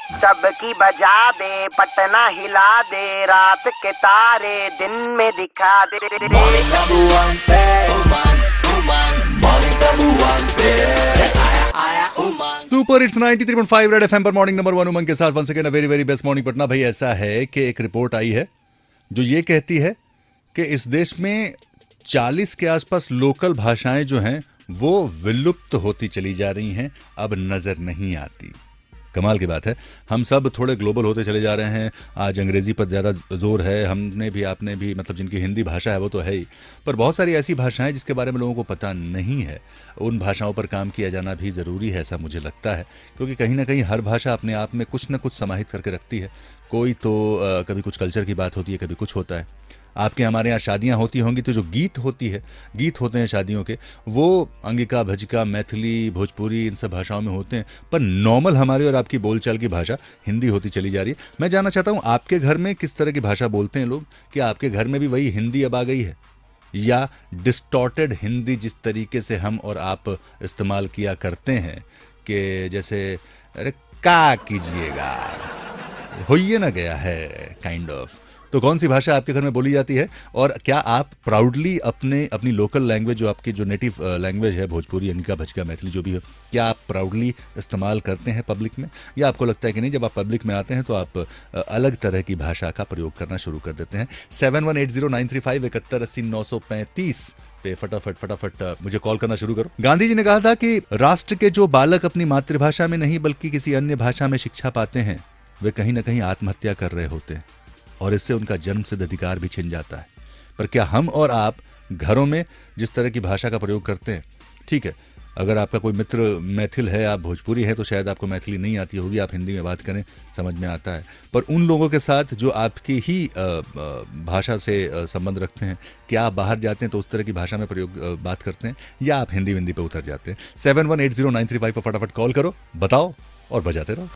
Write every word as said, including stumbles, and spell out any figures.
सबकी बजा दे, पटना हिला दे, रात के तारे दिन में दिखा दे। Morning number one पे उमंग उमंग Morning number one पे आया आया Umang. Super hits ninety three point five red FM पर मॉर्निंग नंबर वन उमंग के साथ once again a very very best morning Patna. भाई ऐसा है कि एक रिपोर्ट आई है जो ये कहती है कि इस देश में चालीस के आसपास लोकल भाषाएं जो हैं वो विलुप्त होती चली जा रही हैं, अब नजर नहीं आती। कमाल की बात है, हम सब थोड़े ग्लोबल होते चले जा रहे हैं। आज अंग्रेजी पर ज़्यादा जोर है, हमने भी आपने भी, मतलब जिनकी हिंदी भाषा है वो तो है ही, पर बहुत सारी ऐसी भाषाएं जिसके बारे में लोगों को पता नहीं है। उन भाषाओं पर काम किया जाना भी ज़रूरी है, ऐसा मुझे लगता है, क्योंकि कहीं ना कहीं हर भाषा अपने आप में कुछ ना कुछ समाहित करके रखती है। कोई तो आ, कभी कुछ कल्चर की बात होती है, कभी कुछ होता है। आपके हमारे यहाँ शादियाँ होती होंगी तो जो गीत होती है गीत होते हैं शादियों के, वो अंगिका, भजिका, मैथिली, भोजपुरी, इन सब भाषाओं में होते हैं। पर नॉर्मल हमारी और आपकी बोलचाल की भाषा हिंदी होती चली जा रही है। मैं जानना चाहता हूँ आपके घर में किस तरह की भाषा बोलते हैं लोग? क्या आपके घर में भी वही हिंदी अब आ गई है, या डिस्टॉर्टेड हिंदी जिस तरीके से हम और आप इस्तेमाल किया करते हैं कि जैसे अरे का कीजिएगा होइए ना गया है काइंड ऑफ। तो कौन सी भाषा आपके घर में बोली जाती है, और क्या आप प्राउडली अपने अपनी लोकल लैंग्वेज, जो आपकी जो नेटिव लैंग्वेज है, भोजपुरी, अंगिका, भजिका, मैथिली जो भी है, क्या आप प्राउडली इस्तेमाल करते हैं पब्लिक में, या आपको लगता है कि नहीं, जब आप पब्लिक में आते हैं तो आप अलग तरह की भाषा का प्रयोग करना शुरू कर देते हैं? Seven one eight zero nine three five इकहत्तर अस्सी नौ सौ पैंतीस पे फटाफट फटाफट मुझे कॉल करना शुरू करो। गांधी जी ने कहा था कि राष्ट्र के जो बालक अपनी मातृभाषा में नहीं बल्कि किसी अन्य भाषा में शिक्षा पाते हैं, वे कहीं ना कहीं आत्महत्या कर रहे होते हैं, और इससे उनका जन्मसिद्ध अधिकार भी छिन जाता है। पर क्या हम और आप घरों में जिस तरह की भाषा का प्रयोग करते हैं, ठीक है, अगर आपका कोई मित्र मैथिल है, आप भोजपुरी है, तो शायद आपको मैथिली नहीं आती होगी, आप हिंदी में बात करें, समझ में आता है। पर उन लोगों के साथ जो आपकी ही भाषा से संबंध रखते हैं, क्या आप बाहर जाते हैं तो उस तरह की भाषा में प्रयोग बात करते हैं, या आप हिंदी विंदी पे उतर जाते हैं? Seven one eight zero nine three five पर फटाफट कॉल करो, बताओ और बजाते रहो।